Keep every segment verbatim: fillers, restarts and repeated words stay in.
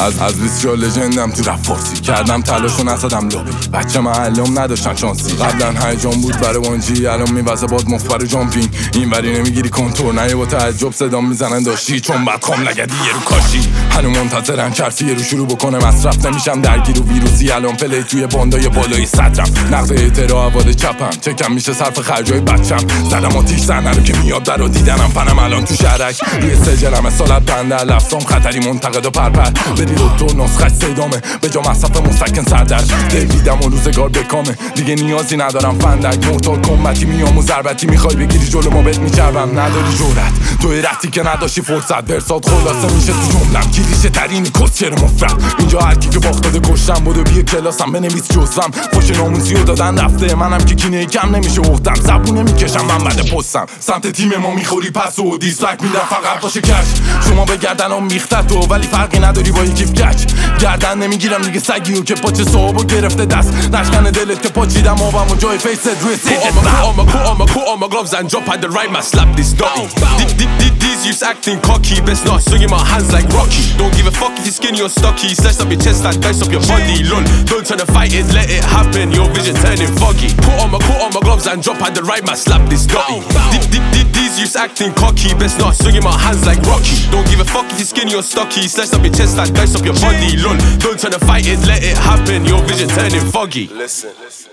از از بیست جا لژندم تو رپ فارسی کردم تلاشو نزدم لابی بچه محلم نداشتن شانسی قبلا هیجان بود برای وانجی الان میوزه باد مفبر جامپینگ این وری نمیگیری کنتور نه با تعجب صدام میزنن داشتی چون بعد خام لگدی یه رو کاشی هنو منتظرن چرفی رو شروع بکنه مصرف نمیشم درگیر و ویروسی الان پلی توی باندای بالای صدرم نقد اعتراع عواد چپم چکم میشه صرف خرجای بچم زدم آتیش زنه رو که میاد در رو دیدنم فنم الان تو شرک روی سجلم سالت بنده لفظام خطری منتقد و پرپر بری دکتر نسخش سیدامه به جا مصرف مستکن سردرد دیویدم و روزگار بکامه دیگه نیازی ندارم فندک محتاط کمتی میام و ضربتی میخوای بگیری جلو ما بهت میچربم نداری جورت توی رفتی که نداشتی فرصت ورسات خلاصه میشه تو جملم کلیشه ترین کسچر مفرد اینجا هرکی که باخت داده کشتم بودو بیا کلاسم بنویس جزوم خوش ناموسی رو دادن رفته منم که کینه کم نمیشه اختم زبونه میکشم من بعد پستم سمت تیم ما میخوری پس و دیسلایک میدم فقط باشه کش شما به گردنم میخته تو ولی فرقی نداری با یکیف کچ گردن نمیگیرم دیگه سگیو که پاچه صحابو گرفته دست نشکنه دلت که پاچیدم آبم و جای فیست روی سیجت Put on my gloves and jump at the right man, slap this dirty. These youths acting cocky, best not swinging my hands like Rocky. Don't give a fuck if you're skinny or stocky. Slice up your chest and dice up your body. Lol, don't try to fight it, let it happen. Your vision turning foggy. Put on my put on my gloves and jump at the right man, slap this dirty. These youths acting cocky, best not swinging my hands like Rocky. Don't give a fuck if you're skinny or stocky. Slice up your chest and dice up your body. Lol, don't try to fight it, let it happen. Your vision turning foggy. Listen, listen.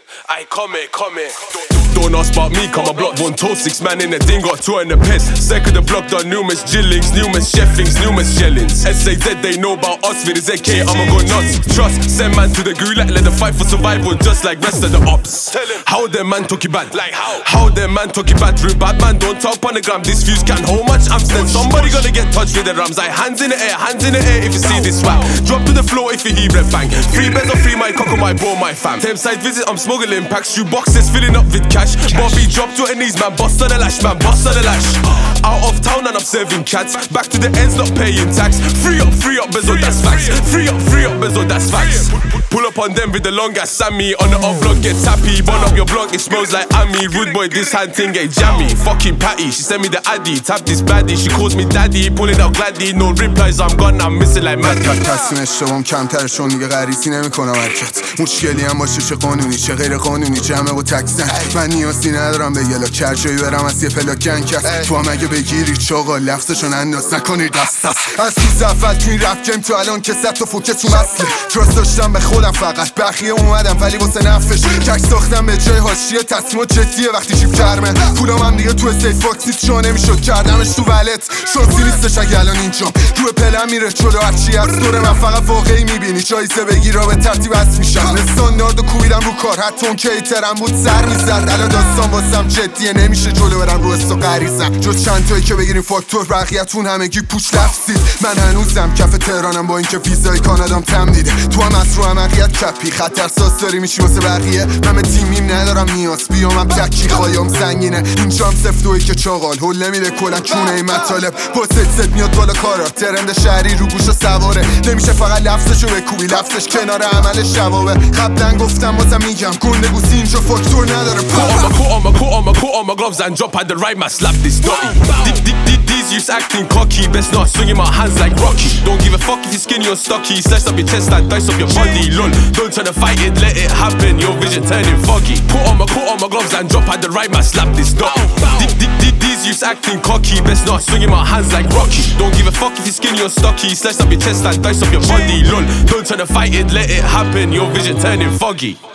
I come here, come here. Don't ask about me, come I block one toe, six man in the thing, got two in the piss. Second the block, done numerous jillings, numerous chefings, numerous shellings. S A Z, they know about us, with the Z K, I'ma go nuts. Trust, send man to the gulag, let them fight for survival, just like rest of the ops. How them man took it bad, like how? How them man took it bad, real bad man, don't talk on the gram, this fuse can't hold much Amstel. Somebody gonna get touched with the rams, like hands in the air, hands in the air if you see this swag. Drop to the floor if you hear it bang. Free beds or free my cock or my bro, my fam. Same side visit, I'm smuggling packs, shoe boxes filling up with cash. Bobby drop to her knees, man, bust on the lash, man, bust on the lash. Out of town and I'm serving cats. Back to the ends, not paying tax. Free up, free up, Bezo, that's facts. Free up, free up, Bezo, that's facts. Pull up on them with the long ass Sammy. On the off block, get tappy. Burn up your block, it smells like Ami. Rude boy, this hand thing ain't jammy. Fucking Patty, she sent me the addy. Tap this baddie, she calls me daddy. Pulling out gladly, no replies, I'm gone, I'm missing like mad. تصمیم اشتباهم کمتر چون دیگه غریزی نمیکنم حرکت مشکلی هم باشه چه قانونی چه غیر قانونی جمع و تکسن من نیازی ندارم به یلا کرجایی برم از یه پلاکن کس تو هم اگه بگیری چاقا لفظشون انداز نکنی دست هست از تو زفت تو این رپ گیم تو الان که ست و فوکه تو مسلی تراست داشتم به خودم فقط بقیه اومدم ولی واسه نفش کک ساختم به جای حاشیه تصمیمات جدیه وقتی چیپ کرمه پولام هم دیگه تو استیت فاکسیت جا نمیشد کردمش تو ولت شانسی نیستش اگه الان اینجام روی پلم میره جلو هرچی از دور من فقط واقعی میبینی جایزه بگیرا به ترتیب هست میشم استاندارد و کوبیدم رو کار حتی اون که ایترم بود سر میزد الان داستان واسم جدیه نمیشه جلو برم رو استو غریزم جز چند تایی که بگیریم فاکتور بقیه‌تون همگی پوچ لفظید من هنوزم کف تهرانم با اینکه ویزای کانادام تم دیده تو هم از رو عمقیت کپی خطر ساز داری میشی واسه بقیه من به تیمیم ندارم نیاز بیامم تکی خوایم سنگینه اینجام سفتوی که چاقال هول نمیده کلا چونه این مطالب با ست ست میاد بالا کارا ترند شهری رو گوش و سواره نمیشه فقط لفظشو بکوبی لفظش کنار عمل شوابه قبلا گفتم بازم میگم گنده گوسی اینجا فاکتور نداره Put on my, put on my, put on my gloves and jump at the right man, slap this dirty. These youths acting cocky, best not swinging my hands like Rocky. Don't give a fuck if you're skinny or stocky. Slice up your chest and dice up your body. Lol, don't try to fight it, let it happen. Your vision turning foggy. Put on my, put on my gloves and jump at the right man, slap this dirty. These youths acting cocky, best not swinging my hands like Rocky. Don't give a fuck if you're skinny or stocky. Slice up your chest and dice up your body. Lol, don't try to fight it, let it happen. Your vision turning foggy.